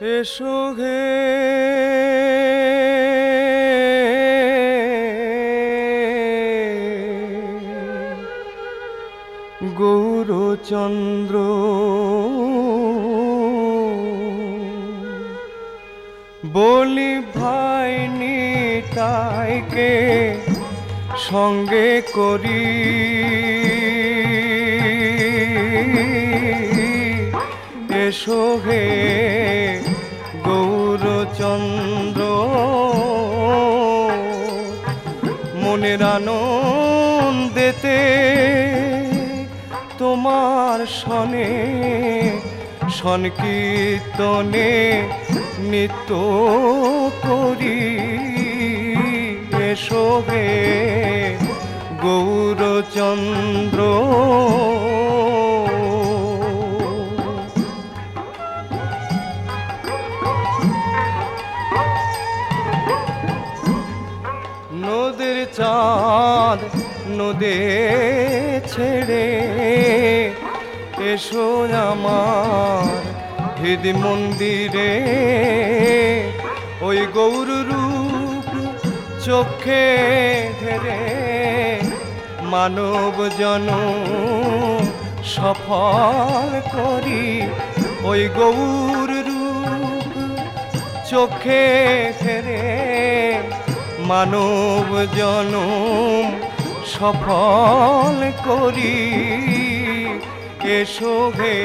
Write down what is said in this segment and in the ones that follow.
এসো হে গৌরচন্দ্র, বলি ভাই নিতাইকে সঙ্গে করি, এসো হে গৌরচন্দ্র, মনের আনন্দেতে তোমার সনে সংকীর্তনে নিত্য করি, এসো হে গৌরচন্দ্র। নদীর চাঁদ নদে ছেড়ে এসো আমার হৃদ মন্দিরে, ওই গৌর রূপ চোখে ধরে মানব জনম সফল করি, ওই গৌর রূপ চোখে ধরে মানব জনম সফল করি, এসো হে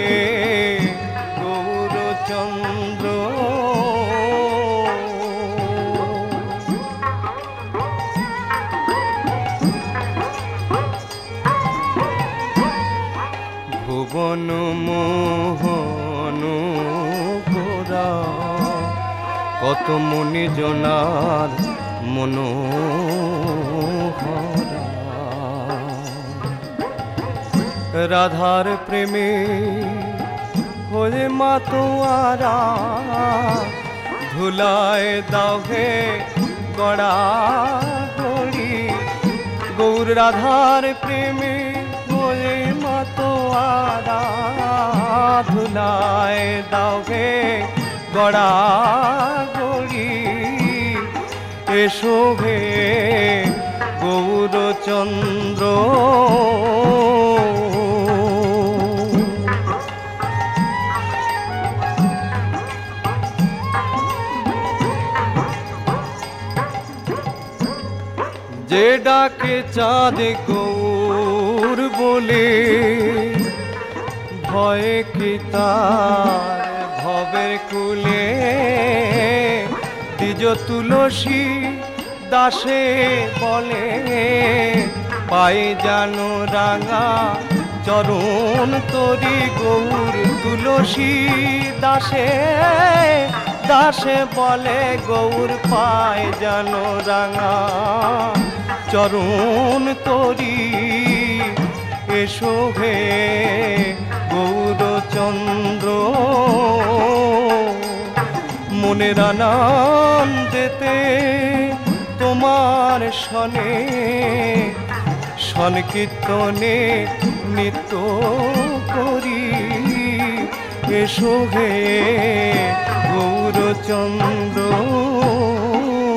গৌরচন্দ্র। ভুবন মোহন গোরা কত মুনি জনার মনোহরা, রাধার প্রেমে হলে মাতোয়ারা, ধুলায় দাও হে গড়া গড়ি, গৌর রাধার প্রেমে হলে মাতোয়ারা, ধুলায় দাও হে গড়া গড়ি, এসো হে গৌরচন্দ্র। যে ডাকে চাঁদ গৌর বলে, ভয়ে কি তার ভবের কুলে, দ্বিজ তুলসী দাসে বলে, পাই জানো রাঙা চরণ তরি, গৌর তুলসী দাসে দাসে বলে, গৌর পায় জানো রাঙা চরণ তরি, এসো হে গৌরচন্দ্র, মনের আনন্দেতে তোমার সনে সংকীর্তনে নিত্য করি, এসো হে গৌরচন্দ্র।